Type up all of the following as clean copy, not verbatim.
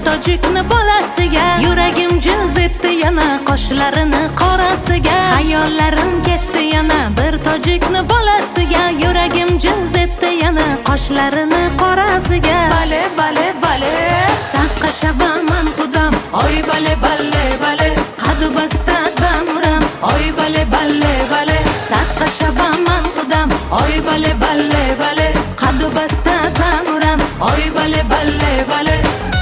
tojikni bolasiga. Yuragim jiz etdi yana qoshlarini qorasiga. Xayollarim ketdi yana bir tojikni bolasiga. Yuragim jiz etdi yana qoshlarini qorasiga. Bale bale bale saqqa shabaman xudam. Oy bale bale bale qad bastad bamuram. Oy bale bale bale saqqa shabaman xudam. Oy bale bale bale qad bastad bamuram. Oy bale bale bale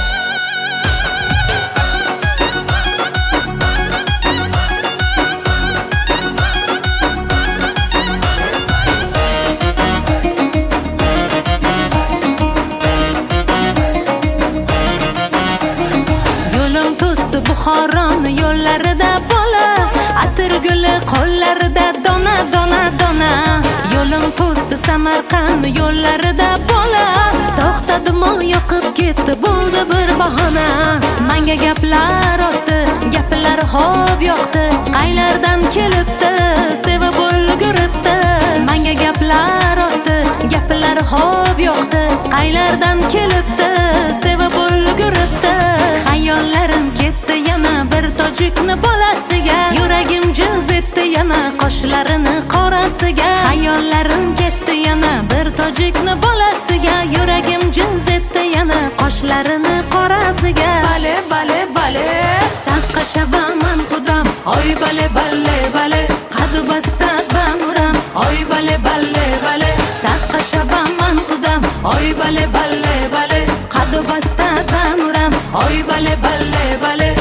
Buxoron yo'llarida bola, atir guli qo'llarida dona dona dona. Yo'lim to'sdi Samarqand yo'llarida bola, to'xtadimi yoqib ketdi bo'ldi bir bahona. Menga gaplar otdi, gaplar xo'p yoqdi, qaylardan kelibdi, sevib ulguribdi. Menga gaplar otdi, gaplar xo'p yoqdi, qaylardan kelibdi, sevib ulguribdi. Xayollarim ketdi yana bir tojikni bolasiga. Yuragim jiz etdi yana qoshlarini qorasiga. Xayollarim ketdi yana bir tojikni bolasiga. Yuragim jiz etdi yana qoshlarini qorasiga. Bale bale bale saqqa shabaman xudam. Oy bale bale bale qad bastad bamuram. Oy bale bale bale saqqa shabaman xudam. Oy bale bale bale qad bastad bamuram. Oy bale bale bale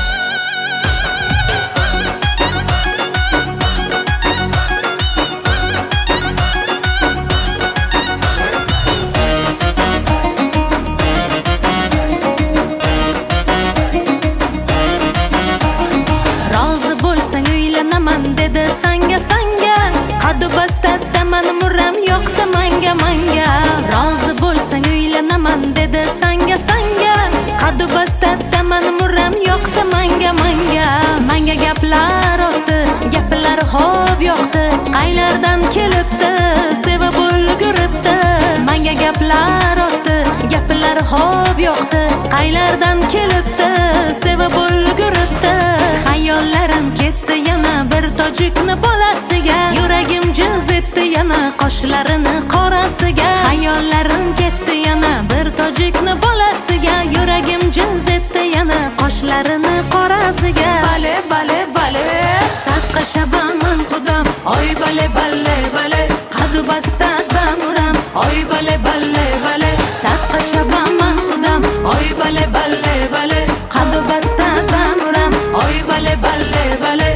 rozi bo'lsang uylanaman dedi sanga sanga. Qad bastaddaman muram yoqdi manga manga. Rozi bo'lsang uylanaman dedi sanga sanga. Qad bastaddaman muram yoqdi manga manga. Menga gaplar otdi, gaplar xo'p yoqdi, qaylardan kelibdi, sevib ulguribdi. Menga gaplar otdi, gaplar xo'p yoqdi, qaylardan kelibdi, sevib ulguribdi. Xayollarim ketdi yana bir tojikni bolasiga. Yuragim jiz etdi yana qoshlarini qorasiga. Xayollarim ketdi yana bir tojikni bolasiga. Yuragim jiz etdi yana qoshlarini qorasiga. Bale bale bale saqqa shabaman xudam. Oy bale bale bale qad bastad bamuram. Oy bale bale bale saqqa shabaman xudam. Oy bale bale bale qad bastad bamuram. Oy bale bale bale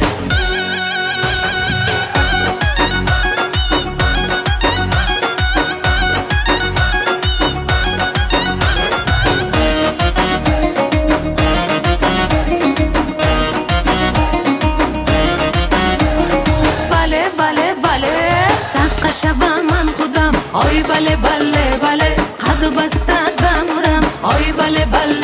shabaman xudam. Oy bale bale bale qad bastad bamuram. Oy bale bale